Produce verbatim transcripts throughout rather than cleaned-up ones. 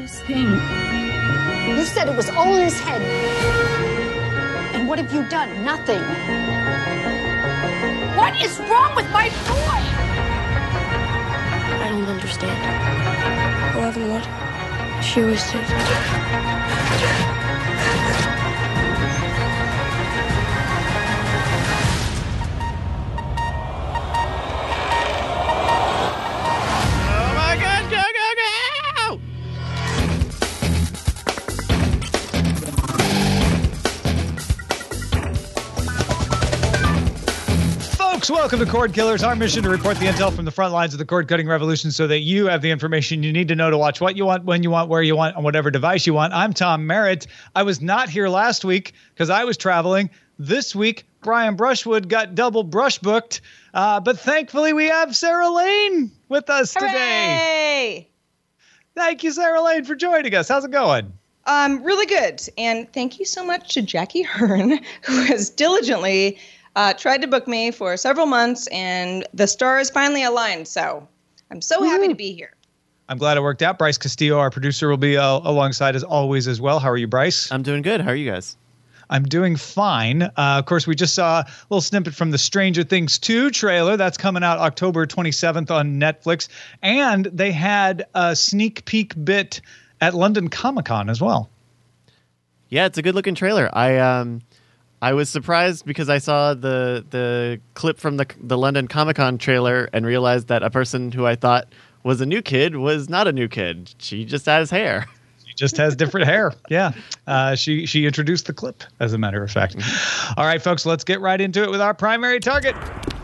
this thing? You said it was all in his head. And what have you done? Nothing. What is wrong with my boy? I don't understand. Eleven what? She always did. Oh my God, go, go, go! Folks, welcome to Cord Killers. Our mission to report the intel from the front lines of the cord-cutting revolution so that you have the information you need to know to watch what you want, when you want, where you want, on whatever device you want. I'm Tom Merritt. I was not here last week because I was traveling. This week, Brian Brushwood got double brush booked. Uh, but thankfully, we have Sarah Lane with us today. Hooray! Thank you, Sarah Lane, for joining us. How's it going? Um, really good. And thank you so much to Jackie Hearn, who has diligently uh, tried to book me for several months, and the stars finally aligned. So I'm so happy to be here. I'm glad it worked out. Bryce Castillo, our producer, will be uh, alongside as always as well. How are you, Bryce? I'm doing good. How are you guys? I'm doing fine. Uh, of course, we just saw a little snippet from the Stranger Things two trailer. That's coming out October twenty-seventh on Netflix. And they had a sneak peek bit at London Comic-Con as well. Yeah, it's a good looking trailer. I um I was surprised because I saw the the clip from the the London Comic-Con trailer and realized that a person who I thought was a new kid was not a new kid. She just has hair. She just has different hair. Yeah. Uh, she she introduced the clip, as a matter of fact. Mm-hmm. All right, folks, let's get right into it with our primary target.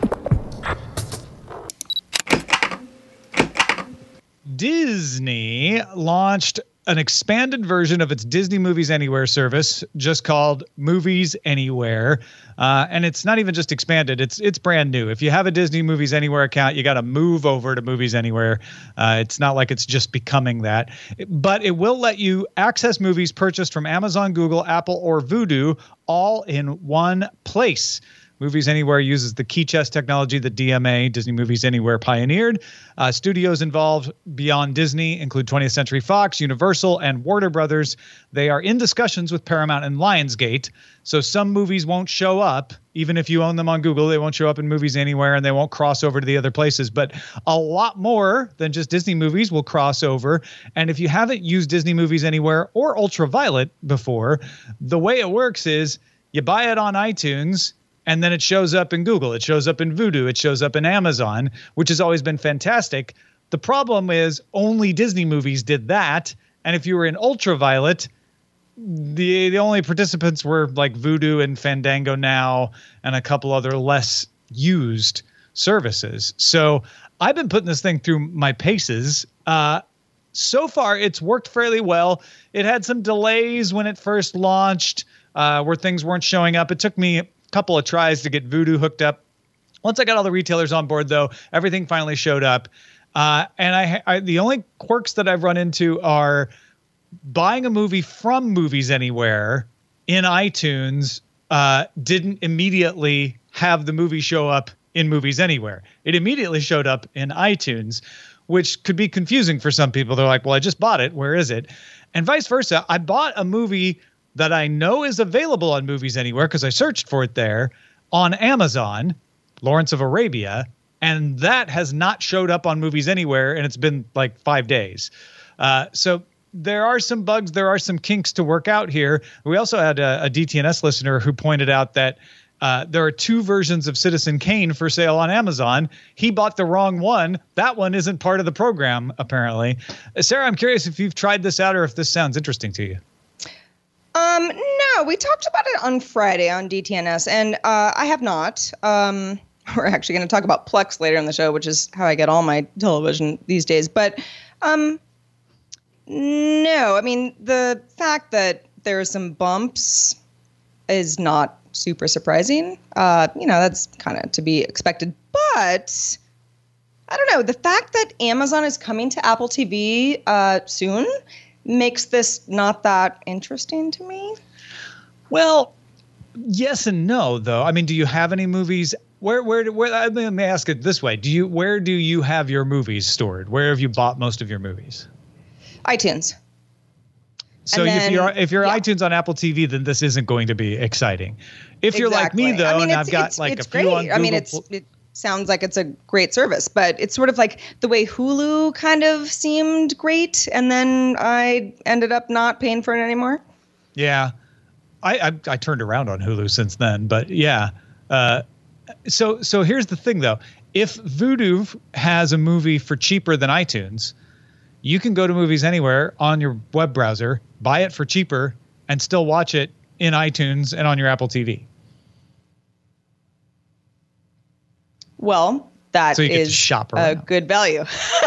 Disney launched an expanded version of its Disney Movies Anywhere service, just called Movies Anywhere. Uh, and it's not even just expanded. It's it's brand new. If you have a Disney Movies Anywhere account, you got to move over to Movies Anywhere. Uh, it's not like it's just becoming that. But it will let you access movies purchased from Amazon, Google, Apple, or Vudu all in one place. Movies Anywhere uses the key chest technology that D M A, Disney Movies Anywhere, pioneered. Uh, studios involved beyond Disney include twentieth Century Fox, Universal, and Warner Brothers. They are in discussions with Paramount and Lionsgate, so some movies won't show up. Even if you own them on Google, they won't show up in Movies Anywhere, and they won't cross over to the other places. But a lot more than just Disney movies will cross over. And if you haven't used Disney Movies Anywhere or Ultraviolet before, the way it works is you buy it on iTunes, and then it shows up in Google. It shows up in Vudu. It shows up in Amazon, which has always been fantastic. The problem is only Disney movies did that. And if you were in Ultraviolet, the the only participants were like Vudu and Fandango Now and a couple other less used services. So I've been putting this thing through my paces. Uh, so far, it's worked fairly well. It had some delays when it first launched uh, where things weren't showing up. It took me couple of tries to get Vudu hooked up. Once I got all the retailers on board, though, everything finally showed up. Uh, and I, I, the only quirks that I've run into are buying a movie from Movies Anywhere in iTunes uh, didn't immediately have the movie show up in Movies Anywhere. It immediately showed up in iTunes, which could be confusing for some people. They're like, well, I just bought it. Where is it? And vice versa. I bought a movie that I know is available on Movies Anywhere because I searched for it there on Amazon, Lawrence of Arabia, and that has not showed up on Movies Anywhere, and it's been like five days. Uh, so there are some bugs. There are some kinks to work out here. We also had a, a D T N S listener who pointed out that uh, there are two versions of Citizen Kane for sale on Amazon. He bought the wrong one. That one isn't part of the program, apparently. Uh, Sarah, I'm curious if you've tried this out or if this sounds interesting to you. Um, no, we talked about it on Friday on D T N S, and uh, I have not. Um, we're actually going to talk about Plex later in the show, which is how I get all my television these days. But um, no, I mean, the fact that there are some bumps is not super surprising. Uh, you know, that's kind of to be expected. But I don't know. The fact that Amazon is coming to Apple T V uh, soon makes this not that interesting to me. Well, yes and no, though. I mean, do you have any movies? Where, where, where? Let me ask it this way: Do you, where do you have your movies stored? Where have you bought most of your movies? iTunes. So And if then- you're if you're yeah. iTunes on Apple T V, then this isn't going to be exciting. If you're like me Exactly. though, I mean, and it's- I've got it's- like it's a few great. on Google, I mean, it's it sounds like it's a great service, but it's sort of like the way Hulu kind of seemed great, and then I ended up not paying for it anymore. yeah. I, I I turned around on Hulu since then, but yeah. Uh, so so here's the thing though. If Vudu has a movie for cheaper than iTunes, you can go to Movies Anywhere on your web browser, buy it for cheaper, and still watch it in iTunes and on your Apple T V. Well, that So you get to is shop a around. good value.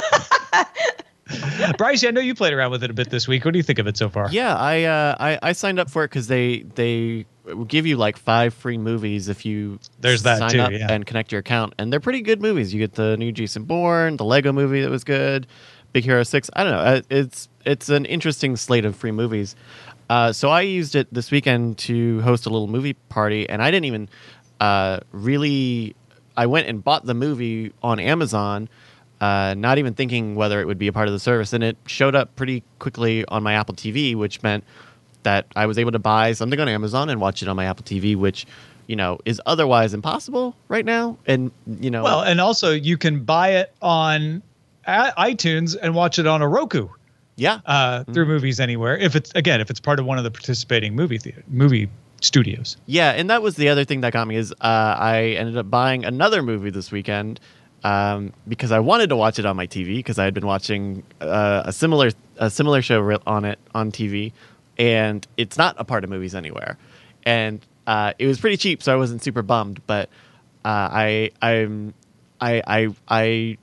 Bryce, I know you played around with it a bit this week. What do you think of it so far? Yeah, I uh, I, I signed up for it because they they give you like five free movies if you There's that sign too, up yeah. and connect your account, and they're pretty good movies. You get the new Jason Bourne, the Lego Movie that was good, Big Hero Six. I don't know. Uh, It's it's an interesting slate of free movies. Uh, so I used it this weekend to host a little movie party, and I didn't even uh, really. I went and bought the movie on Amazon. Uh, not even thinking whether it would be a part of the service. And it showed up pretty quickly on my Apple T V, which meant that I was able to buy something on Amazon and watch it on my Apple T V, which, you know, is otherwise impossible right now. And, you know, Well, and also you can buy it on a- iTunes and watch it on a Roku yeah. uh, through Movies Anywhere. If it's again, if it's part of one of the participating movie theater, movie studios. Yeah, and that was the other thing that got me is uh, I ended up buying another movie this weekend um, because I wanted to watch it on my T V because I had been watching uh, a similar a similar show re- on it on T V, and it's not a part of Movies Anywhere, and uh, it was pretty cheap, so I wasn't super bummed. But uh, I I'm I I I.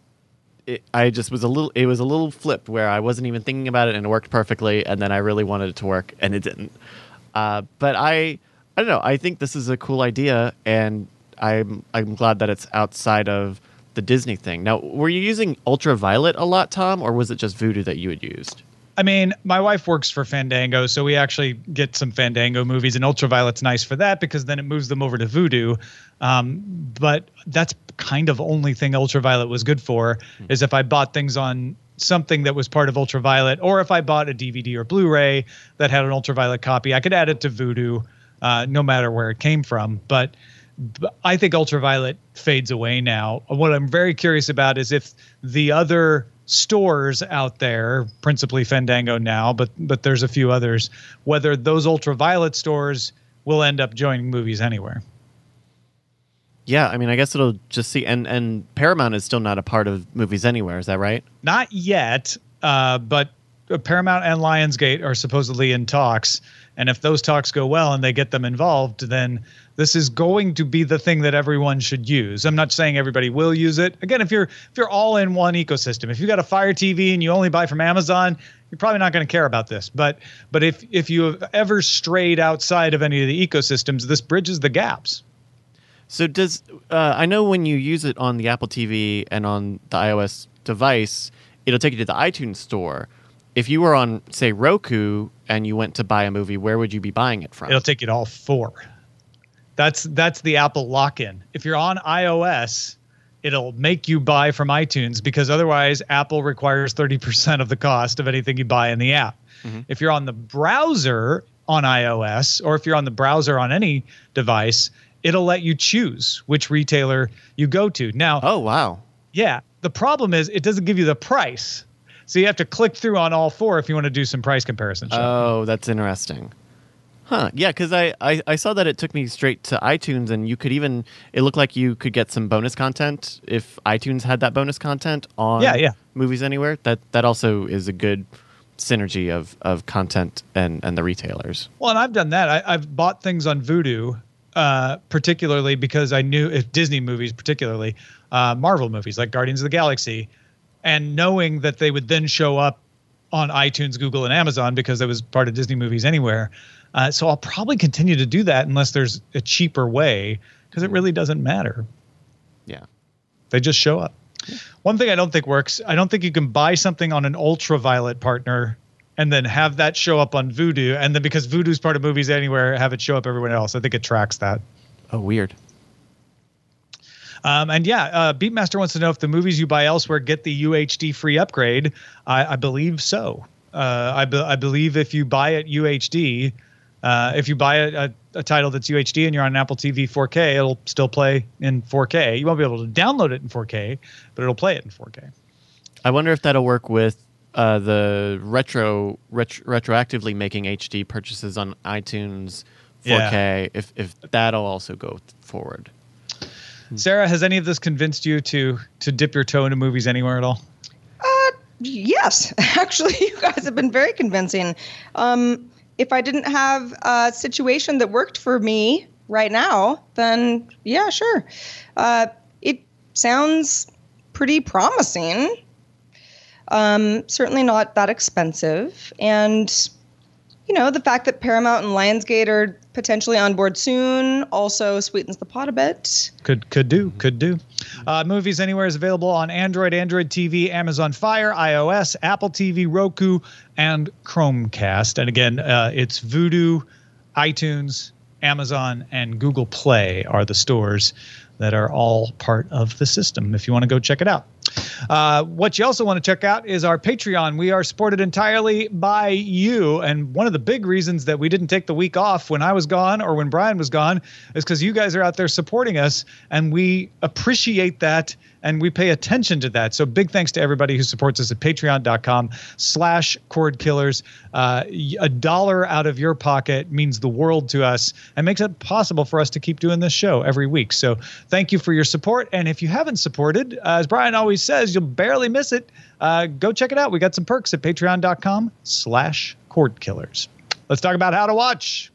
It, I just was a little. It was a little flipped where I wasn't even thinking about it, and it worked perfectly. And then I really wanted it to work, and it didn't. Uh, but I, I don't know. I think this is a cool idea, and I'm I'm glad that it's outside of the Disney thing. Now, were you using Ultraviolet a lot, Tom, or was it just Vudu that you had used? I mean, my wife works for Fandango, so we actually get some Fandango movies, and Ultraviolet's nice for that because then it moves them over to Vudu. Um, but that's kind of only thing Ultraviolet was good for mm-hmm. is if I bought things on something that was part of Ultraviolet, or if I bought a D V D or Blu-ray that had an Ultraviolet copy, I could add it to Vudu, uh, no matter where it came from. But, but I think Ultraviolet fades away now. What I'm very curious about is if the other stores out there, principally Fandango now, but but there's a few others, whether those Ultraviolet stores will end up joining Movies Anywhere. Yeah, I mean, I guess it'll just see. And, and Paramount is still not a part of Movies Anywhere. Is that right? Not yet, uh, but Paramount and Lionsgate are supposedly in talks. And if those talks go well and they get them involved, then this is going to be the thing that everyone should use. I'm not saying everybody will use it. Again, if you're if you're all in one ecosystem, if you got a Fire T V and you only buy from Amazon, you're probably not going to care about this. But but if if you have ever strayed outside of any of the ecosystems, this bridges the gaps. So does uh, I know when you use it on the Apple T V and on the iOS device, it'll take you to the iTunes store. If you were on, say, Roku and you went to buy a movie, where would you be buying it from? It'll take you to all four. That's that's the Apple lock-in. If you're on iOS, it'll make you buy from iTunes because otherwise Apple requires thirty percent of the cost of anything you buy in the app. Mm-hmm. If you're on the browser on iOS, or if you're on the browser on any device, it'll let you choose which retailer you go to. Now, oh, wow. Yeah. The problem is it doesn't give you the price. So you have to click through on all four if you want to do some price comparison shopping. Oh, that's interesting. Huh. Yeah, because I, I, I saw that it took me straight to iTunes, and you could even, it looked like you could get some bonus content if iTunes had that bonus content on yeah, yeah. Movies Anywhere. That that also is a good synergy of, of content and, and the retailers. Well, and I've done that. I, I've bought things on Vudu, uh, particularly because I knew, if Disney movies particularly, uh, Marvel movies like Guardians of the Galaxy, and knowing that they would then show up on iTunes, Google, and Amazon because it was part of Disney Movies Anywhere. Uh, so I'll probably continue to do that unless there's a cheaper way because it really doesn't matter. Yeah. They just show up. Yeah. One thing I don't think works, I don't think you can buy something on an Ultraviolet partner and then have that show up on Vudu, and then because Vudu's part of Movies Anywhere, have it show up everywhere else. I think it tracks that. Oh, weird. Um, and yeah, uh, Beatmaster wants to know if the movies you buy elsewhere get the U H D free upgrade. I, I believe so. Uh, I, be- I believe if you buy it U H D, uh, if you buy a, a, a title that's U H D and you're on an Apple T V four K, it'll still play in four K. You won't be able to download it in four K, but it'll play it in four K. I wonder if that'll work with uh, the retro ret- retroactively making H D purchases on iTunes four K. Yeah. If if that'll also go forward. Sarah, has any of this convinced you to to dip your toe into Movies Anywhere at all? Uh, yes, actually, you guys have been very convincing. Um, if I didn't have a situation that worked for me right now, then yeah, sure. Uh, it sounds pretty promising. Um, certainly not that expensive, and you know, the fact that Paramount and Lionsgate are potentially on board soon also sweetens the pot a bit. Could could do, could do. Uh, Movies Anywhere is available on Android, Android T V, Amazon Fire, iOS, Apple T V, Roku, and Chromecast. And again, uh, it's Vudu, iTunes, Amazon, and Google Play are the stores that are all part of the system if you want to go check it out. Uh, what you also want to check out is our Patreon. We are supported entirely by you. And one of the big reasons that we didn't take the week off when I was gone or when Brian was gone is because you guys are out there supporting us, and we appreciate that and we pay attention to that. So big thanks to everybody who supports us at patreon.com slash cord killers. Uh, a dollar out of your pocket means the world to us and makes it possible for us to keep doing this show every week. So thank you for your support. And if you haven't supported, uh, as Brian always says, you'll barely miss it. Uh, go check it out. We got some perks at patreon.com slash cord killers. Let's talk about how to watch.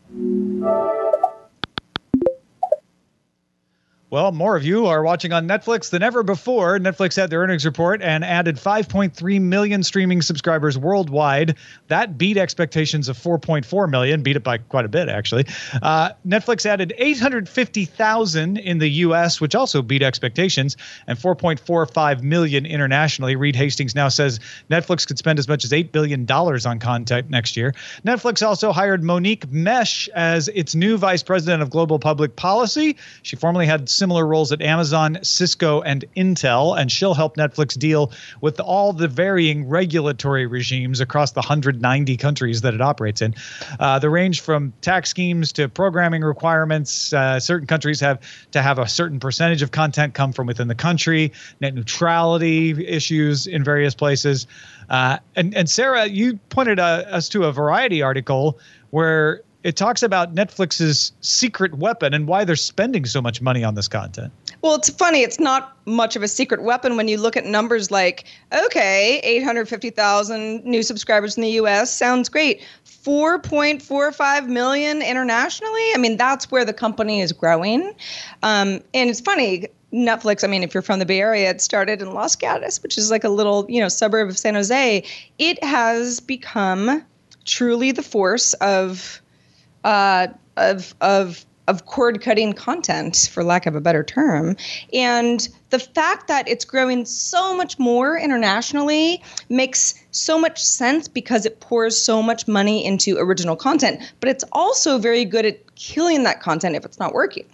Well, more of you are watching on Netflix than ever before. Netflix had their earnings report and added five point three million streaming subscribers worldwide. That beat expectations of four point four million, beat it by quite a bit, actually. Uh, Netflix added eight hundred fifty thousand in the U S, which also beat expectations, and four point four five million internationally. Reed Hastings now says Netflix could spend as much as eight billion dollars on content next year. Netflix also hired Monique Mesh as its new vice president of global public policy. She formerly had similar roles at Amazon, Cisco, and Intel, and she'll help Netflix deal with all the varying regulatory regimes across the one hundred ninety countries that it operates in. Uh, the range from tax schemes to programming requirements. Uh, certain countries have to have a certain percentage of content come from within the country, net neutrality issues in various places. Uh, and, and Sarah, you pointed uh, us to a Variety article where it talks about Netflix's secret weapon and why they're spending so much money on this content. Well, it's funny. It's not much of a secret weapon when you look at numbers like, okay, eight hundred fifty thousand new subscribers in the U S. Sounds great. four point four five million internationally. I mean, that's where the company is growing. Um, and it's funny. Netflix, I mean, if you're from the Bay Area, it started in Los Gatos, which is like a little, you know, suburb of San Jose. It has become truly the force of Uh, of of of cord-cutting content, for lack of a better term. And the fact that it's growing so much more internationally makes so much sense because it pours so much money into original content. But it's also very good at killing that content if it's not working.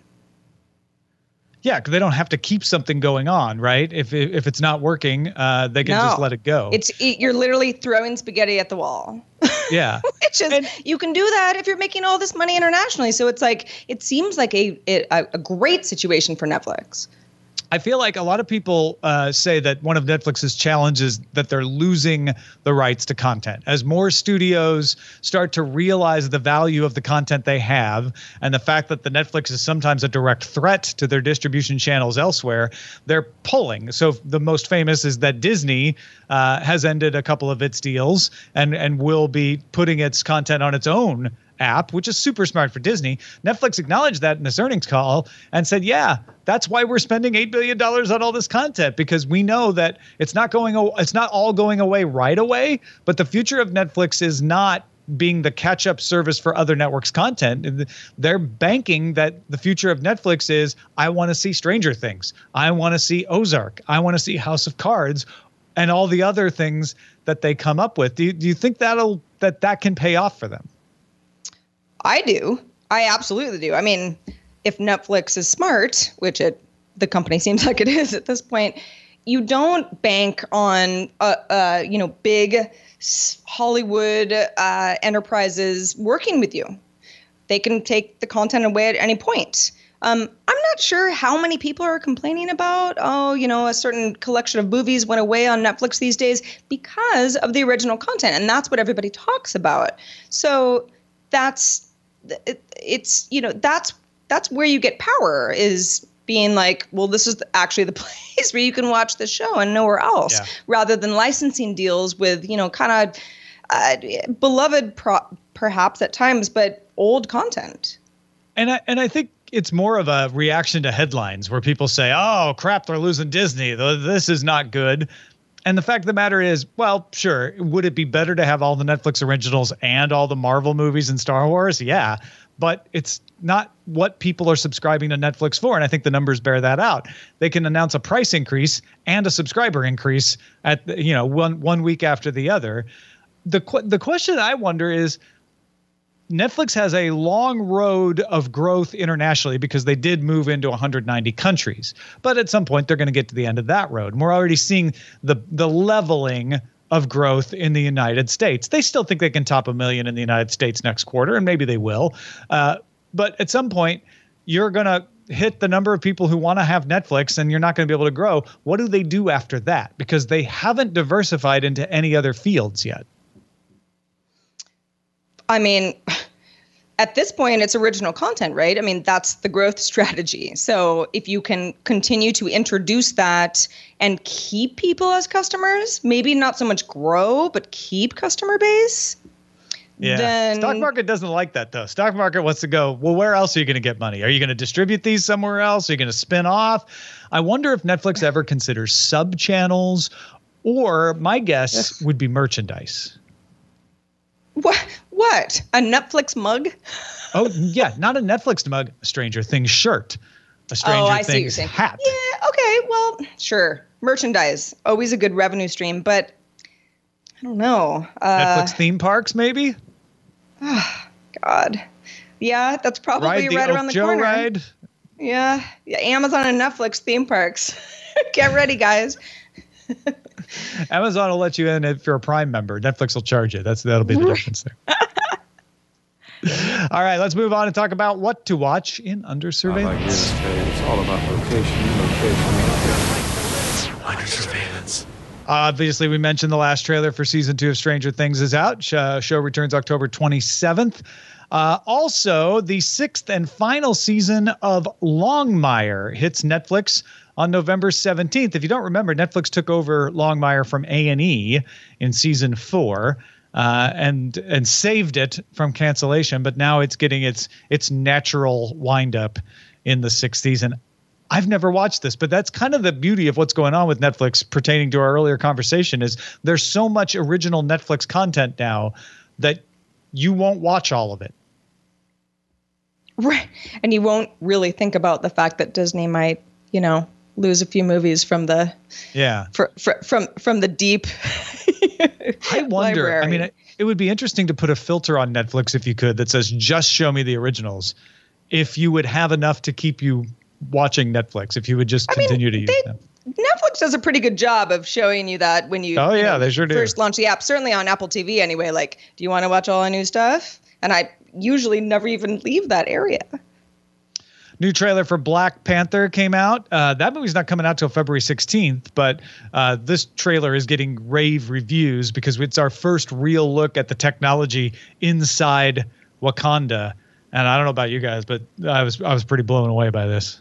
Yeah, because they don't have to keep something going on, right? If if it's not working, uh, they can no. just let it go. It's it, you're literally throwing spaghetti at the wall. Yeah, Which is, and, you can do that if you're making all this money internationally. So it's like, it seems like a a, a great situation for Netflix. I feel like a lot of people uh, say that one of Netflix's challenges that they're losing the rights to content. As more studios start to realize the value of the content they have and the fact that the Netflix is sometimes a direct threat to their distribution channels elsewhere, they're pulling. So the most famous is that Disney uh, has ended a couple of its deals and, and will be putting its content on its own app, which is super smart for Disney. Netflix acknowledged that in this earnings call and said, yeah, that's why we're spending eight billion dollars on all this content, because we know that it's not going, it's not all going away right away, but the future of Netflix is not being the catch-up service for other networks' content. They're banking that the future of Netflix is, I want to see Stranger Things. I want to see Ozark. I want to see House of Cards and all the other things that they come up with. Do you, do you think that'll that that can pay off for them? I do. I absolutely do. I mean, if Netflix is smart, which it the company seems like it is at this point, you don't bank on, uh, uh, you know, big Hollywood uh, enterprises working with you. They can take the content away at any point. Um, I'm not sure how many people are complaining about, oh, you know, a certain collection of movies went away on Netflix these days because of the original content. And that's what everybody talks about. So that's, it, it's, you know, that's, that's where you get power, is being like, well, this is actually the place where you can watch the show and nowhere else, yeah. rather than licensing deals with, you know, kind of uh, beloved pro- perhaps at times, but old content. And I, and I think it's more of a reaction to headlines where people say, oh, crap, they're losing Disney. This is not good. And the fact of the matter is, well, sure, would it be better to have all the Netflix originals and all the Marvel movies and Star Wars? Yeah, but it's not what people are subscribing to Netflix for. And I think the numbers bear that out. They can announce a price increase and a subscriber increase at, you know, one one week after the other. The the question I wonder is, Netflix has a long road of growth internationally because they did move into one hundred ninety countries. But at some point, they're going to get to the end of that road. And we're already seeing the the leveling of growth in the United States. They still think they can top a million in the United States next quarter, and maybe they will. Uh, but at some point, you're going to hit the number of people who want to have Netflix, and you're not going to be able to grow. What do they do after that? Because they haven't diversified into any other fields yet. I mean, at this point, it's original content, right? I mean, that's the growth strategy. So if you can continue to introduce that and keep people as customers, maybe not so much grow, but keep customer base. Yeah. Then, stock market doesn't like that, though. Stock market wants to go, well, where else are you going to get money? Are you going to distribute these somewhere else? Are you going to spin off? I wonder if Netflix ever considers sub channels, or my guess would be merchandise. What? What? A Netflix mug? Oh, yeah. Not a Netflix mug. A Stranger Things shirt. A Stranger oh, I see Things what you're saying. hat. Yeah. Okay. Well, sure. Merchandise. Always a good revenue stream. But I don't know. Uh, Netflix theme parks, maybe? Oh, God. Yeah, that's probably ride the right Oak around the Joe corner. Ride. Yeah. Yeah. Amazon and Netflix theme parks. Get ready, guys. Amazon will let you in if you're a Prime member. Netflix will charge you. That's that'll be the difference there. All right, let's move on and talk about what to watch in Under Surveillance. I like it's all about location, location. Under Surveillance. Obviously, we mentioned the last trailer for season two of Stranger Things is out. Sh- show returns October twenty-seventh. Uh, also, the sixth and final season of Longmire hits Netflix on November seventeenth. If you don't remember, Netflix took over Longmire from A and E in season four uh, and and saved it from cancellation. But now it's getting its its natural windup in the sixth season. I've never watched this, but that's kind of the beauty of what's going on with Netflix pertaining to our earlier conversation is there's so much original Netflix content now that you won't watch all of it. Right. And you won't really think about the fact that Disney might, you know, lose a few movies from the yeah fr- fr- from from the deep I wonder library. I mean it, it would be interesting to put a filter on Netflix if you could that says just show me the originals, if you would have enough to keep you watching Netflix, if you would just continue I mean, to use they, them. Netflix does a pretty good job of showing you that when you, oh you yeah know, they sure do first launch the app, certainly on Apple T V anyway. Like, do you want to watch all our new stuff? And I usually never even leave that area. New trailer for Black Panther came out. Uh, that movie's not coming out till February sixteenth, but uh, this trailer is getting rave reviews because it's our first real look at the technology inside Wakanda. And I don't know about you guys, but I was I was pretty blown away by this.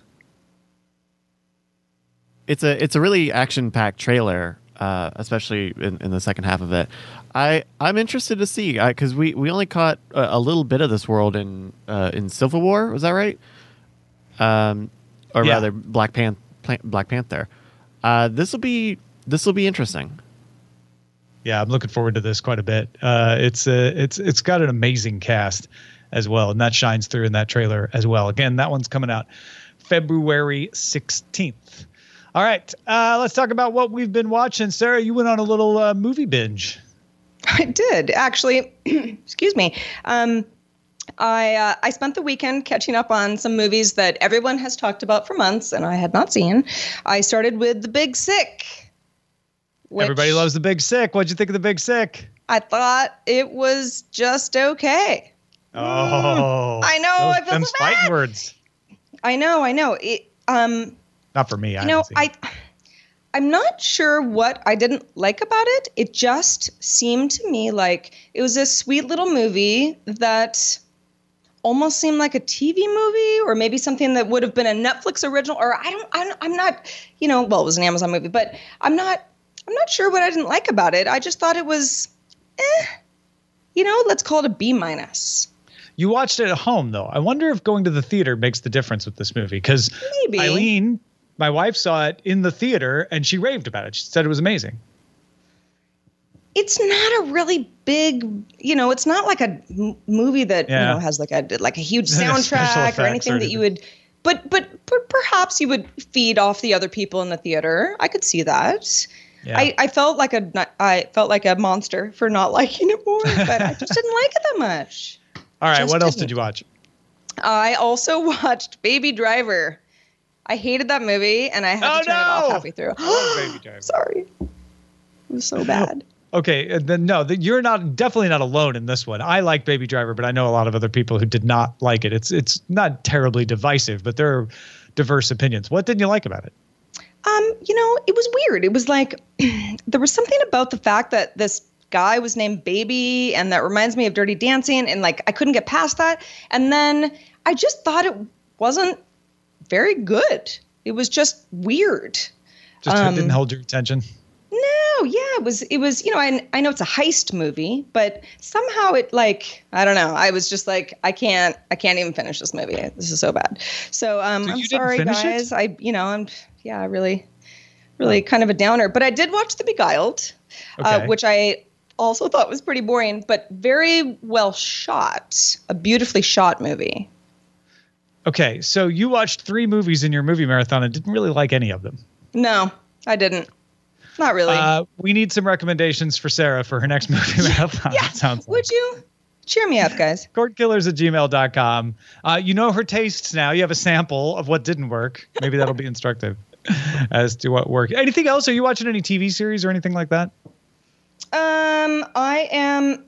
It's a it's a really action-packed trailer, uh, especially in, in the second half of it. I I'm interested to see because we, we only caught a, a little bit of this world in uh, in Civil War. Was that right? Um, or yeah. rather, Black Pan Black Panther. Uh, this will be this will be interesting. Yeah, I'm looking forward to this quite a bit. Uh, it's uh, it's it's got an amazing cast as well, and that shines through in that trailer as well. Again, that one's coming out February sixteenth. All right, uh, let's talk about what we've been watching. Sarah, you went on a little uh, movie binge. I did, actually. Excuse me. Um, I uh, I spent the weekend catching up on some movies that everyone has talked about for months and I had not seen. I started with The Big Sick. Everybody loves The Big Sick. What'd you think of The Big Sick? I thought it was just okay. Oh, I know. Those, I feel them's so bad. fighting words. I know. I know. It, um, Not for me. I you know, haven't seen I, I'm not sure what I didn't like about it. It just seemed to me like it was a sweet little movie that almost seemed like a T V movie, or maybe something that would have been a Netflix original. Or I don't. I'm, I'm not. You know, well, it was an Amazon movie, but I'm not. I'm not sure what I didn't like about it. I just thought it was, eh. You know, let's call it a B minus. You watched it at home, though. I wonder if going to the theater makes the difference with this movie. Because Eileen, my wife, saw it in the theater and she raved about it. She said it was amazing. It's not a really big, you know, it's not like a m- movie that, Yeah. you know, has like a like a huge Special soundtrack effects or anything or that you would, but, but but perhaps you would feed off the other people in the theater. I could see that. Yeah. I, I felt like a I felt like a monster for not liking it more, but I just didn't like it that much. All right. Just What else didn't. did you watch? I also watched Baby Driver. I hated that movie, and I had Oh, to turn it off no! halfway through. Baby Driver. Sorry, it was so bad. Okay, uh, then no, the, you're not definitely not alone in this one. I like Baby Driver, but I know a lot of other people who did not like it. It's it's not terribly divisive, but there are diverse opinions. What didn't you like about it? Um, you know, it was weird. It was like there was something about the fact that this guy was named Baby, and that reminds me of Dirty Dancing, and like I couldn't get past that. And then I just thought it wasn't very good. It was just weird. Just Um, didn't hold your attention. No, yeah, it was, it was, you know, I, I know it's a heist movie, but somehow it like, I don't know. I was just like, I can't, I can't even finish this movie. This is so bad. So, um, So I'm you didn't sorry, finish it? guys. I, you know, I'm, yeah, really, really kind of a downer, but I did watch The Beguiled, uh, Okay. which I also thought was pretty boring, but very well shot, a beautifully shot movie. Okay, so you watched three movies in your movie marathon and didn't really like any of them. No, I didn't. Not really. Uh, we need some recommendations for Sarah for her next movie marathon. yeah. It sounds like. Would you cheer me up, guys? Courtkillers at gmail dot com. Uh, you know her tastes now. You have a sample of what didn't work. Maybe that'll be instructive as to what worked. Anything else? Are you watching any T V series or anything like that? Um, I am.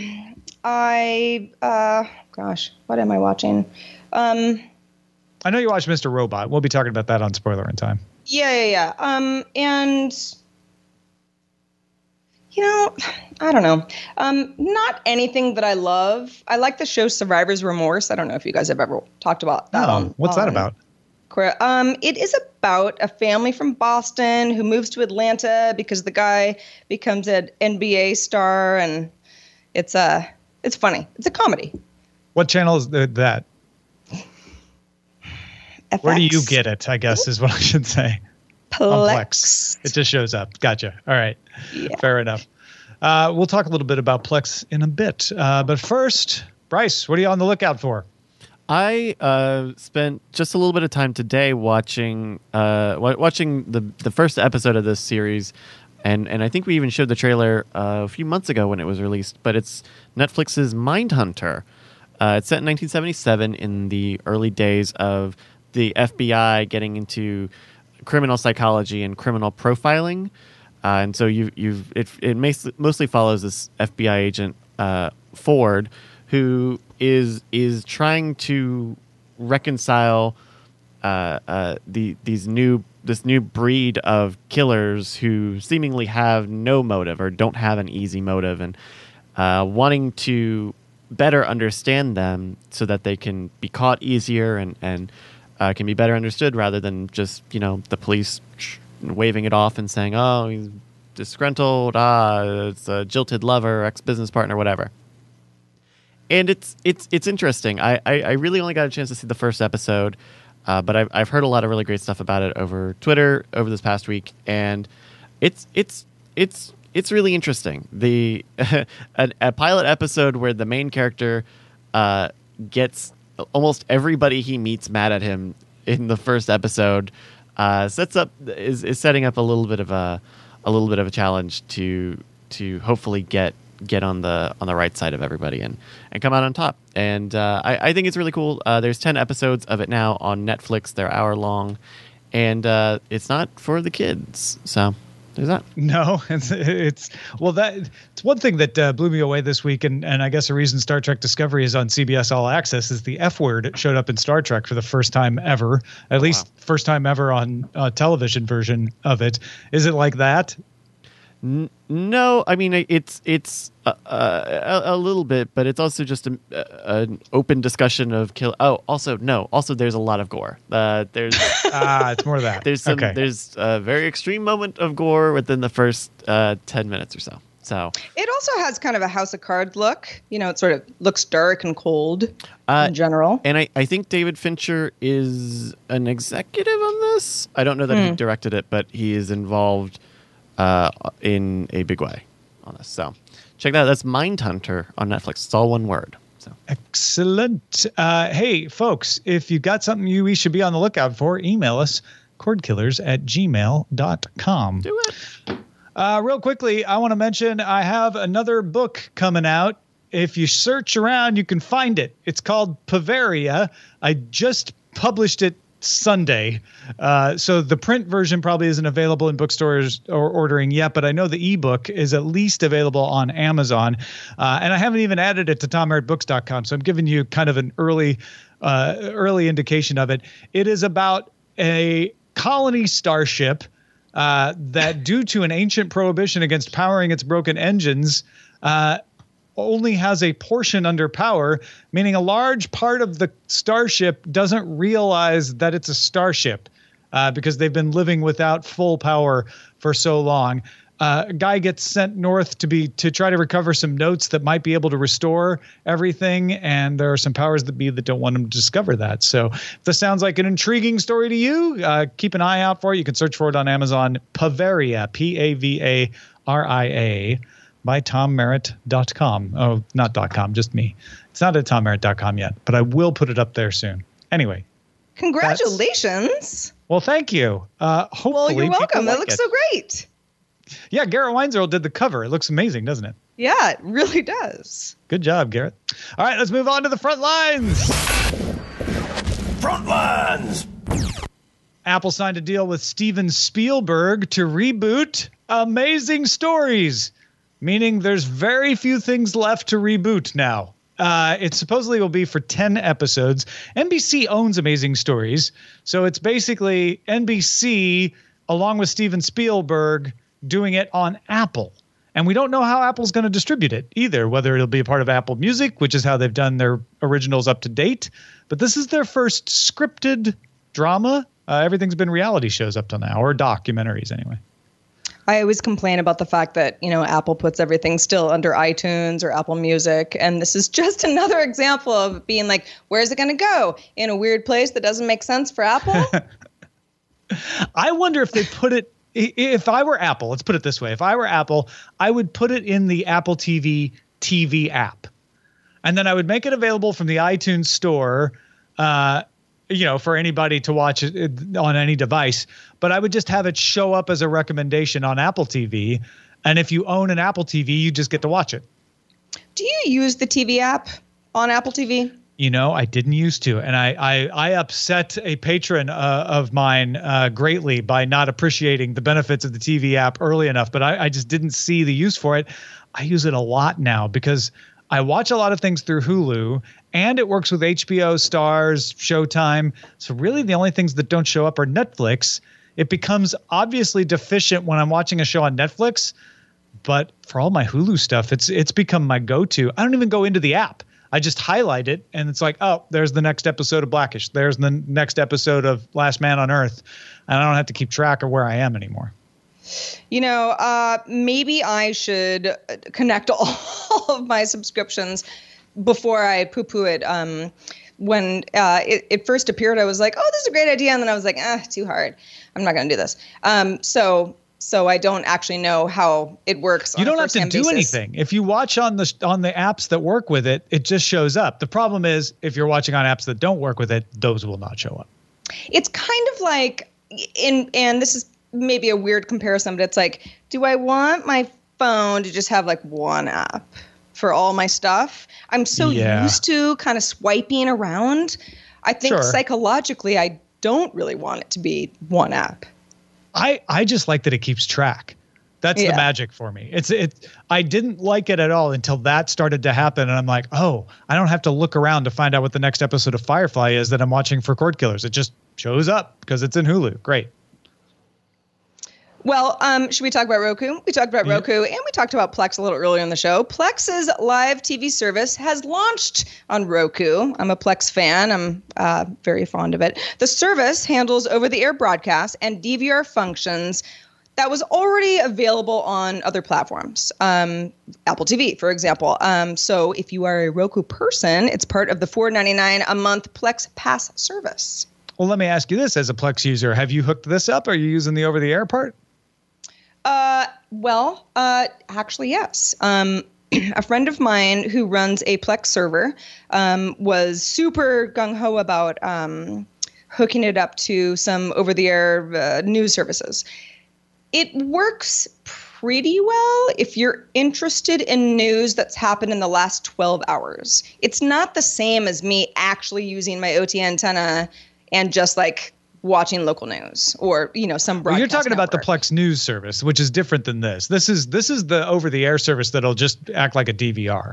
I uh, gosh, what am I watching? Um, I know you watched Mister Robot. We'll be talking about that on Spoiler in Time. yeah, yeah, yeah. Um, and you know, I don't know. Um, not anything that I love. I like the show Survivor's Remorse. I don't know if you guys have ever talked about that. Oh, on, what's that on about? Queer. Um, it is about a family from Boston who moves to Atlanta because the guy becomes an N B A star, and it's uh, it's funny. It's a comedy. What channel is th- that? F X. Where do you get it, I guess, is what I should say. On Plex. It just shows up. Gotcha. All right. Yeah. Fair enough. Uh, we'll talk a little bit about Plex in a bit. Uh, but first, Bryce, what are you on the lookout for? I uh, spent just a little bit of time today watching uh, w- watching the the first episode of this series, and and I think we even showed the trailer uh, a few months ago when it was released. But it's Netflix's Mindhunter. Uh, it's set in nineteen seventy-seven in the early days of the F B I getting into criminal psychology and criminal profiling, uh, and so you you've it it mas- mostly follows this F B I agent uh, Ford, who is is trying to reconcile uh, uh, the these new this new breed of killers who seemingly have no motive or don't have an easy motive, and uh, wanting to better understand them so that they can be caught easier and and uh, can be better understood rather than just, you know, the police sh- waving it off and saying, oh, he's disgruntled, ah, it's a jilted lover, ex-business partner, whatever. And it's it's it's interesting. I, I, I really only got a chance to see the first episode, uh, but I've I've heard a lot of really great stuff about it over Twitter over this past week, and it's it's it's it's really interesting. The a, a pilot episode where the main character uh, gets almost everybody he meets mad at him in the first episode uh, sets up is, is setting up a little bit of a a little bit of a challenge to to hopefully get get on the on the right side of everybody and, and come out on top. And uh, I, I think it's really cool. Uh, there's ten episodes of it now on Netflix. They're hour long, and uh, it's not for the kids. So there's that. No, it's it's well that it's one thing that uh, blew me away this week, and and I guess a reason Star Trek Discovery is on C B S All Access is the F word showed up in Star Trek for the first time ever, at least wow. first time ever on a television version of it. Is it like that? N- no, I mean it's it's uh, uh, a, a little bit, but it's also just a, a, an open discussion of kill. Oh, also no, also there's a lot of gore. Uh, there's Ah, it's more of that. there's some okay. there's a very extreme moment of gore within the first uh, ten minutes or so. So It also has kind of a House of Cards look. You know, it sort of looks dark and cold uh, in general. And I, I think David Fincher is an executive on this. I don't know that Mm. he directed it, but he is involved uh, in a big way on this. So check that out. That's Mindhunter on Netflix. It's all one word. So Excellent. Uh, hey, folks, if you got something you we should be on the lookout for, email us, cordkillers at gmail dot com. do it. Uh, real quickly, I want to mention I have another book coming out. If you search around, you can find it. It's called Bavaria. I just published it Sunday. Uh, so the print version probably isn't available in bookstores or ordering yet, but I know the ebook is at least available on Amazon. Uh, and I haven't even added it to tom merritt books dot com. So I'm giving you kind of an early, uh, early indication of it. It is about a colony starship uh, that, due to an ancient prohibition against powering its broken engines, uh, only has a portion under power, meaning a large part of the starship doesn't realize that it's a starship uh, because they've been living without full power for so long. Uh, a guy gets sent north to be to try to recover some notes that might be able to restore everything, and there are some powers that be that don't want him to discover that. So if this sounds like an intriguing story to you, uh, keep an eye out for it. You can search for it on Amazon. Bavaria, P A V A R I A. by tom merritt dot com. Oh, not .com, just me. It's not at tom merritt dot com yet, but I will put it up there soon. Anyway. Congratulations. Well, thank you. Uh, hopefully Well, you're people welcome. That like looks it. so great. Yeah, Garrett Weinzierl did the cover. It looks amazing, doesn't it? Yeah, it really does. Good job, Garrett. All right, let's move on to the front lines. Front lines! Apple signed a deal with Steven Spielberg to reboot Amazing Stories, meaning there's very few things left to reboot now. Uh, it supposedly will be for ten episodes. N B C owns Amazing Stories, so it's basically N B C along with Steven Spielberg doing it on Apple. And we don't know how Apple's going to distribute it either, whether it'll be a part of Apple Music, which is how they've done their originals up to date. But this is their first scripted drama. Uh, everything's been reality shows up till now, or documentaries anyway. I always complain about the fact that, you know, Apple puts everything still under iTunes or Apple Music. And this is just another example of being like, where's it going to go? In a weird place that doesn't make sense for Apple? I wonder if they put it, if I were Apple, let's put it this way. If I were Apple, I would put it in the Apple T V T V app. And then I would make it available from the iTunes store, uh, you know, for anybody to watch it on any device. But I would just have it show up as a recommendation on Apple T V. And if you own an Apple T V, you just get to watch it. Do you use the T V app on Apple T V? You know, I didn't used to. And I I, I upset a patron uh, of mine uh, greatly by not appreciating the benefits of the T V app early enough. But I, I just didn't see the use for it. I use it a lot now because I watch a lot of things through Hulu, and it works with H B O, Starz, Showtime. So really the only things that don't show up are Netflix. It becomes obviously deficient when I'm watching a show on Netflix, but for all my Hulu stuff, it's it's become my go-to. I don't even go into the app. I just highlight it, and it's like, oh, there's the next episode of Blackish. There's the next episode of Last Man on Earth. And I don't have to keep track of where I am anymore. You know, uh, maybe I should connect all of my subscriptions before I poo-poo it. Um, when uh, it, it first appeared, I was like, oh, this is a great idea. And then I was like, ah, too hard. I'm not going to do this. Um, so so I don't actually know how it works. You on don't a have to do basis. anything. If you watch on the on the apps that work with it, it just shows up. The problem is if you're watching on apps that don't work with it, those will not show up. It's kind of like in, and this is maybe a weird comparison, but it's like, do I want my phone to just have like one app for all my stuff. I'm so Yeah. used to kind of swiping around. I think Sure. psychologically, I don't really want it to be one app. I, I just like that it keeps track. That's Yeah. the magic for me. It's it. I didn't like it at all until that started to happen, and I'm like, oh, I don't have to look around to find out what the next episode of Firefly is that I'm watching for Cord Killers. It just shows up because it's in Hulu. Great. Well, um, should we talk about Roku? We talked about Yeah. Roku, and we talked about Plex a little earlier in the show. Plex's live T V service has launched on Roku. I'm a Plex fan. I'm uh, very fond of it. The service handles over-the-air broadcasts and D V R functions that was already available on other platforms, um, Apple T V, for example. Um, so if you are a Roku person, it's part of the four ninety-nine a month Plex Pass service. Well, let me ask you this: as a Plex user, have you hooked this up? Are you using the over-the-air part? Uh, well, uh, actually, yes. Um, a friend of mine who runs a Plex server um, was super gung-ho about um, hooking it up to some over-the-air uh, news services. It works pretty well if you're interested in news that's happened in the last twelve hours. It's not the same as me actually using my O T antenna and just like watching local news or, you know, some broadcast Well, you're talking about the network. Plex News service, which is different than this. This is this is the over-the-air service that'll just act like a D V R.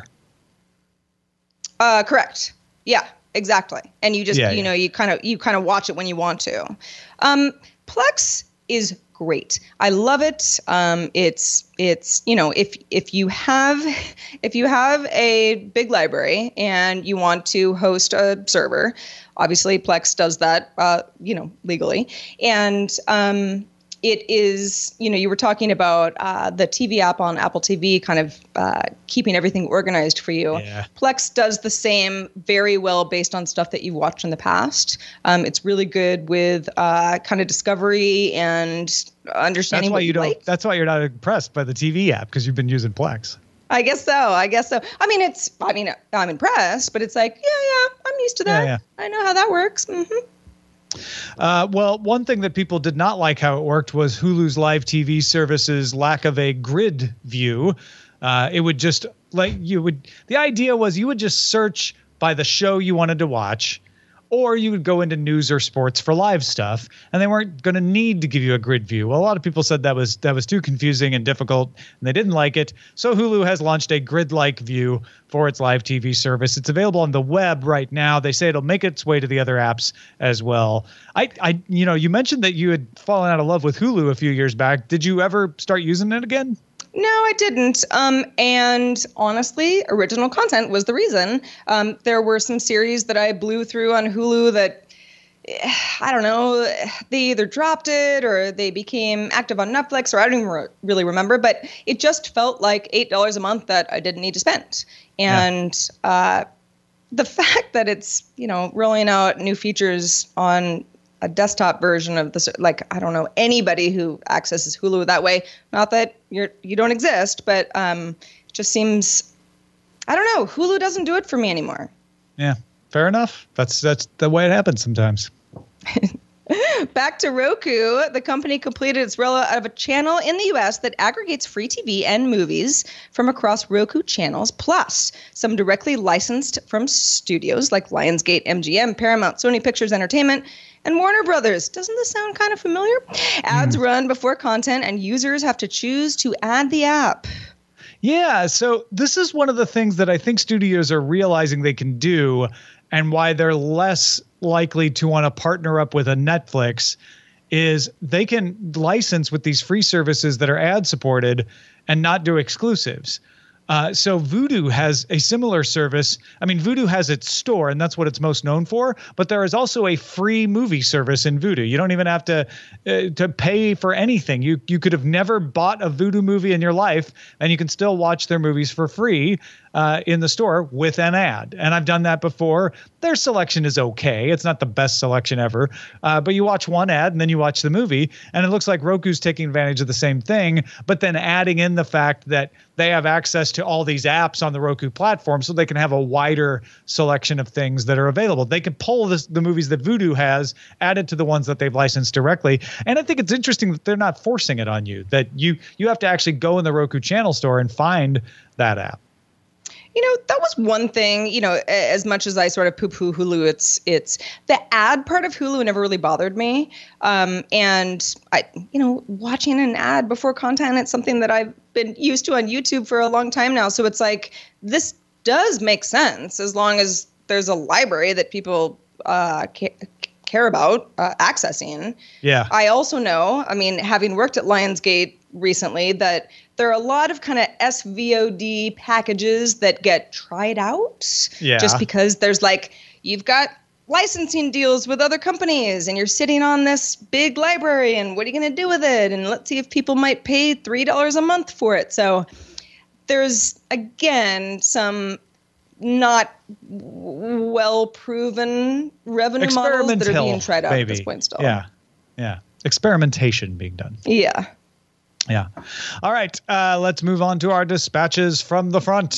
Uh, correct. Yeah, exactly. And you just, Yeah, you yeah. know, you kind of, you kind of watch it when you want to. Um, Plex is great. I love it. Um, it's, it's, you know, if, if you have, if you have a big library and you want to host a server, obviously Plex does that, uh, you know, legally. And, um, it is, you know, you were talking about uh, the T V app on Apple T V kind of uh, keeping everything organized for you. Yeah. Plex does the same very well based on stuff that you've watched in the past. Um, it's really good with uh, kind of discovery and understanding That's why what you you don't. like. That's why you're not impressed by the T V app because you've been using Plex. I guess so. I guess so. I mean, it's, I mean, I'm impressed, but it's like, yeah, yeah, I'm used to that. Yeah, I know how that works. hmm Uh, well, one thing that people did not like how it worked was Hulu's live T V service's lack of a grid view. Uh, it would just like you would. The idea was you would just search by the show you wanted to watch, or you would go into news or sports for live stuff, and they weren't going to need to give you a grid view. Well, a lot of people said that was that was too confusing and difficult, and they didn't like it. So Hulu has launched a grid-like view for its live T V service. It's available on the web right now. They say it'll make its way to the other apps as well. I, I, you know, you mentioned that you had fallen out of love with Hulu a few years back. Did you ever start using it again? No, I didn't. Um, and honestly, original content was the reason. Um, there were some series that I blew through on Hulu that, eh, I don't know, they either dropped it or they became active on Netflix, or I don't even re- really remember. But it just felt like eight dollars a month that I didn't need to spend. And uh, the fact that it's, you know, rolling out new features on a desktop version of this, like, I don't know anybody who accesses Hulu that way. Not that you're, you don't exist, but um, it just seems, I don't know. Hulu doesn't do it for me anymore. Yeah, fair enough. That's that's the way it happens sometimes. Back to Roku, the company completed its rollout of a channel in the U S that aggregates free T V and movies from across Roku channels, plus some directly licensed from studios like Lionsgate, M G M, Paramount, Sony Pictures Entertainment, and Warner Brothers. Doesn't this sound kind of familiar? Ads run before content, and users have to choose to add the app. Yeah, so this is one of the things that I think studios are realizing they can do, and why they're less likely to want to partner up with a Netflix is they can license with these free services that are ad supported and not do exclusives. Uh, so Vudu has a similar service. I mean, Vudu has its store, and that's what it's most known for. But there is also a free movie service in Vudu. You don't even have to uh, to pay for anything. You you could have never bought a Vudu movie in your life, and you can still watch their movies for free uh, in the store with an ad. And I've done that before. Their selection is okay. It's not the best selection ever, uh, but you watch one ad and then you watch the movie, and it looks like Roku's taking advantage of the same thing, but then adding in the fact that they have access to all these apps on the Roku platform, so they can have a wider selection of things that are available. They can pull this, the movies that Vudu has, add it to the ones that they've licensed directly. And I think it's interesting that they're not forcing it on you, that you you have to actually go in the Roku channel store and find that app. You know, that was one thing, you know, as much as I sort of poo-poo Hulu, it's it's the ad part of Hulu never really bothered me. Um, and, I, you know, watching an ad before content, it's something that I've been used to on YouTube for a long time now. So it's like, this does make sense as long as there's a library that people uh, ca- care about uh, accessing. Yeah. I also know, I mean, having worked at Lionsgate recently, that there are a lot of kind of S V O D packages that get tried out yeah. just because there's like, you've got licensing deals with other companies and you're sitting on this big library and what are you going to do with it? And let's see if people might pay three dollars a month for it. So there's, again, some not well proven revenue models that are being tried out baby. at this point still. Yeah. Yeah. Experimentation being done. Yeah. Yeah. All right. Uh, let's move on to our dispatches from the front.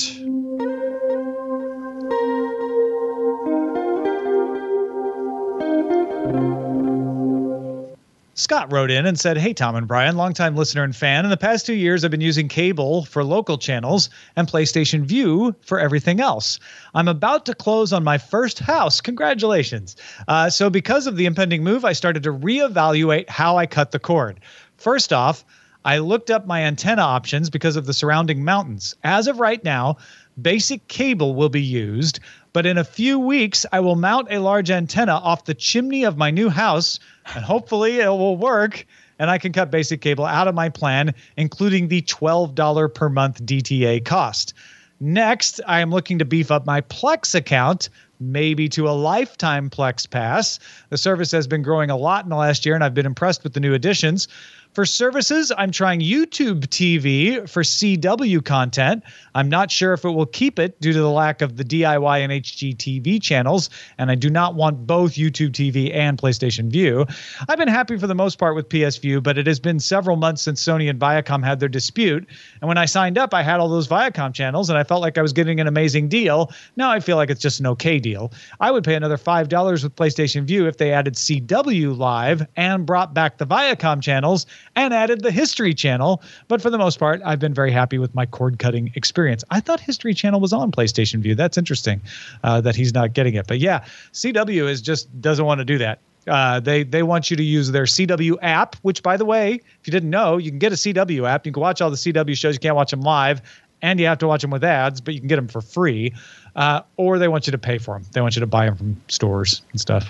Scott wrote in and said, "Hey, Tom and Brian, longtime listener and fan. In the past two years, I've been using cable for local channels and PlayStation Vue for everything else. I'm about to close on my first house. Congratulations. Uh, so because of the impending move, I started to reevaluate how I cut the cord. First off, I looked up my antenna options because of the surrounding mountains. As of right now, basic cable will be used, but in a few weeks, I will mount a large antenna off the chimney of my new house, and hopefully it will work, and I can cut basic cable out of my plan, including the twelve dollars per month D T A cost. Next, I am looking to beef up my Plex account, maybe to a lifetime Plex pass. The service has been growing a lot in the last year, and I've been impressed with the new additions. For services, I'm trying YouTube T V for C W content. I'm not sure if it will keep it due to the lack of the D I Y and H G T V channels, and I do not want both YouTube T V and PlayStation Vue. I've been happy for the most part with P S Vue, but it has been several months since Sony and Viacom had their dispute, and when I signed up, I had all those Viacom channels, and I felt like I was getting an amazing deal. Now I feel like it's just an okay deal. I would pay another five dollars with PlayStation Vue if they added C W Live and brought back the Viacom channels and added the History Channel. But for the most part, I've been very happy with my cord-cutting experience. I thought History Channel was on PlayStation Vue. That's interesting uh, that he's not getting it. But yeah, C W is just doesn't want to do that. Uh, they they want you to use their C W app, which, by the way, if you didn't know, you can get a C W app. You can watch all the C W shows. You can't watch them live, and you have to watch them with ads, but you can get them for free. Uh, or they want you to pay for them. They want you to buy them from stores and stuff.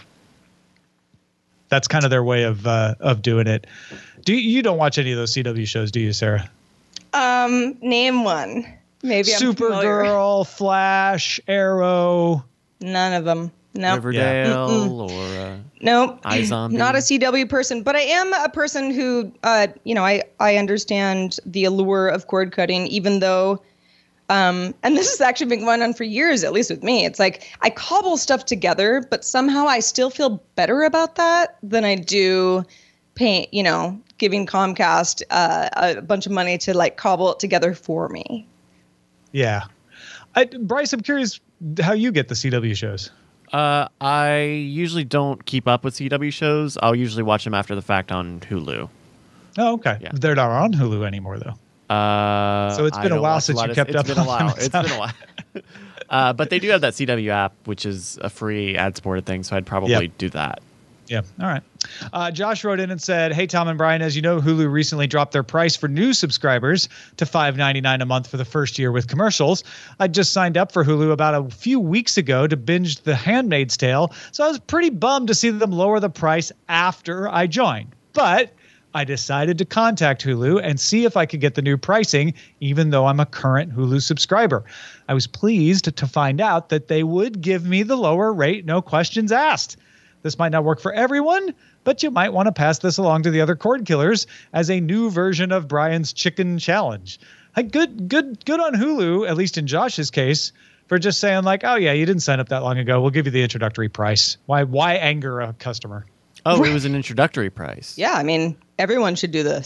That's kind of their way of uh, of doing it. Do you, you don't watch any of those C W shows, do you, Sarah? Um, name one. Maybe I'm familiar. Supergirl, Flash, Arrow. None of them. No. Nope. Riverdale Mm-mm. or uh, nope. iZombie. Not a C W person, but I am a person who, uh, you know, I I understand the allure of cord cutting, even though. Um, and this has actually been going on for years, at least with me. It's like I cobble stuff together, but somehow I still feel better about that than I do pay, you know, giving Comcast uh, a bunch of money to like cobble it together for me. Yeah. I, Bryce, I'm curious how you get the C W shows. Uh, I usually don't keep up with C W shows. I'll usually watch them after the fact on Hulu. Oh, okay. Yeah. They're not on Hulu anymore, though. Uh, so it's been I a while watch since a you of, kept it's up been a on while. them. It's been a while. uh, but they do have that C W app, which is a free ad-supported thing, so I'd probably Yep. do that. Yeah. All right. Uh, Josh wrote in and said, "Hey, Tom and Brian, as you know, Hulu recently dropped their price for new subscribers to five ninety-nine a month for the first year with commercials. I just signed up for Hulu about a few weeks ago to binge The Handmaid's Tale, so I was pretty bummed to see them lower the price after I joined. But I decided to contact Hulu and see if I could get the new pricing, even though I'm a current Hulu subscriber. I was pleased to find out that they would give me the lower rate, no questions asked. This might not work for everyone, but you might want to pass this along to the other cord killers as a new version of Brian's Chicken Challenge. Hey, good, good, good on Hulu, at least in Josh's case, for just saying like, oh yeah, you didn't sign up that long ago. We'll give you the introductory price. Why, why anger a customer? Oh, it was an introductory price. Yeah, I mean, everyone should do this.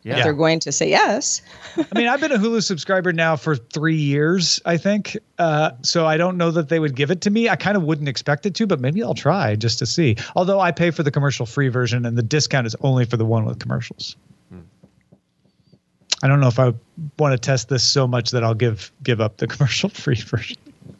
Yeah. if they're going to say yes. I mean, I've been a Hulu subscriber now for three years, I think. Uh, so I don't know that they would give it to me. I kind of wouldn't expect it to, but maybe I'll try just to see. Although I pay for the commercial-free version, and the discount is only for the one with commercials. Hmm. I don't know if I want to test this so much that I'll give give up the commercial-free version.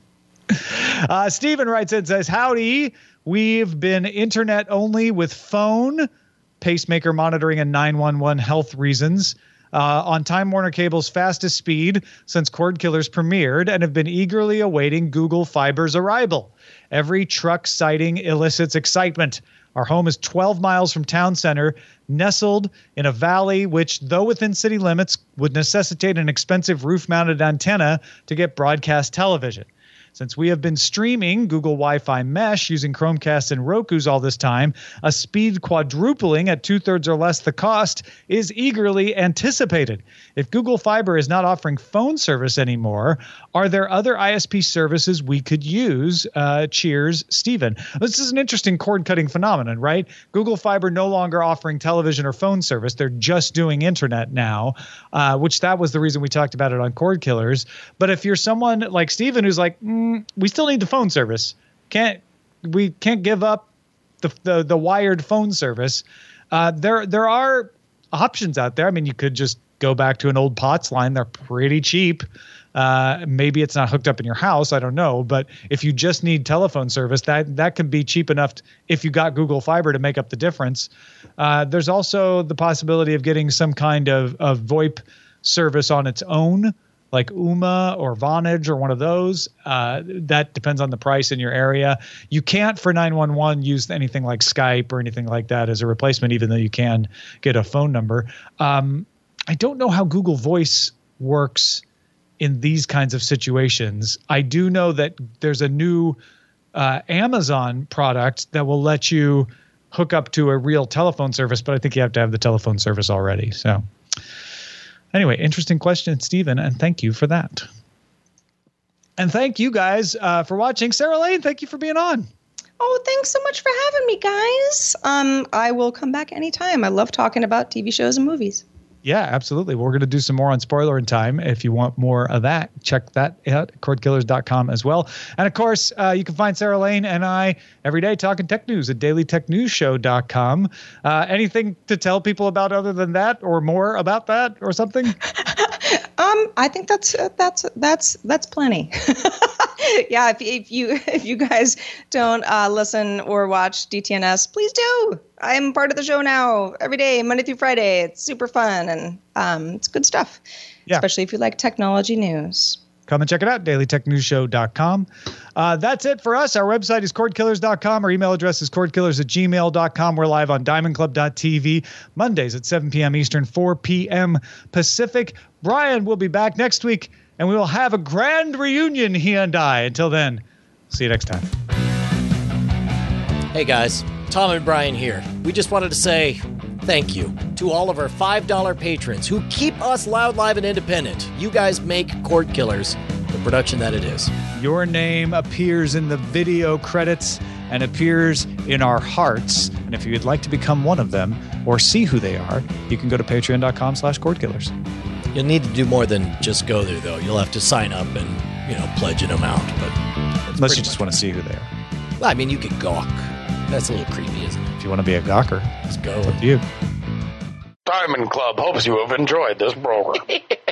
uh, Steven writes in, says, howdy, we've been internet only with phone, pacemaker monitoring, and nine one one health reasons. Uh, on Time Warner Cable's fastest speed since Cord Killers premiered, and have been eagerly awaiting Google Fiber's arrival. Every truck sighting elicits excitement. Our home is twelve miles from town center, nestled in a valley which, though within city limits, would necessitate an expensive roof-mounted antenna to get broadcast television. Since we have been streaming Google Wi-Fi Mesh using Chromecast and Rokus all this time, a speed quadrupling at two-thirds or less the cost is eagerly anticipated. If Google Fiber is not offering phone service anymore, are there other I S P services we could use? Uh, cheers, Stephen. This is an interesting cord-cutting phenomenon, right? Google Fiber no longer offering television or phone service. They're just doing internet now, uh, which that was the reason we talked about it on Cord Killers. But if you're someone like Stephen who's like, mm, we still need the phone service. Can't we can't give up the the, the wired phone service. Uh, there there are options out there. I mean, you could just go back to an old P O T S line. They're pretty cheap. Uh, maybe it's not hooked up in your house. I don't know. But if you just need telephone service, that that can be cheap enough to, if you got Google Fiber, to make up the difference. Uh, there's also the possibility of getting some kind of, of VoIP service on its own, like Ooma or Vonage or one of those. Uh, that depends on the price in your area. You can't, for nine one one, use anything like Skype or anything like that as a replacement, even though you can get a phone number. Um, I don't know how Google Voice works in these kinds of situations. I do know that there's a new uh, Amazon product that will let you hook up to a real telephone service, but I think you have to have the telephone service already. So anyway, interesting question, Stephen, and thank you for that. And thank you guys uh, for watching. Sarah Lane, thank you for being on. Oh, thanks so much for having me, guys. Um, I will come back anytime. I love talking about T V shows and movies. Yeah, absolutely. We're going to do some more on Spoiler in Time. If you want more of that, check that out at cord killers dot com as well. And of course, uh, you can find Sarah Lane and I every day talking tech news at daily tech news show dot com. Uh, anything to tell people about other than that, or more about that, or something? um, I think that's uh, that's that's that's plenty. Yeah, if, if you if you guys don't uh, listen or watch D T N S, please do. I'm part of the show now every day, Monday through Friday. It's super fun, and um, it's good stuff, yeah. Especially if you like technology news. Come and check it out, daily tech news show dot com. Uh, that's it for us. Our website is cord killers dot com. Our email address is cord killers at gmail dot com. We're live on diamond club dot t v Mondays at seven p.m. Eastern, four p.m. Pacific. Brian will be back next week, and we will have a grand reunion, he and I. Until then, see you next time. Hey, guys. Tom and Brian here. We just wanted to say thank you to all of our five dollar patrons who keep us loud, live, and independent. You guys make Cord Killers the production that it is. Your name appears in the video credits and appears in our hearts. And if you'd like to become one of them or see who they are, you can go to patreon dot com slash cord killers. You'll need to do more than just go there, though. You'll have to sign up and, you know, pledge an amount. But unless you just want to see who they are. Well, I mean, you could gawk. That's a little creepy, isn't it? If you want to be a gawker, let's go. With you. Diamond Club hopes you have enjoyed this program.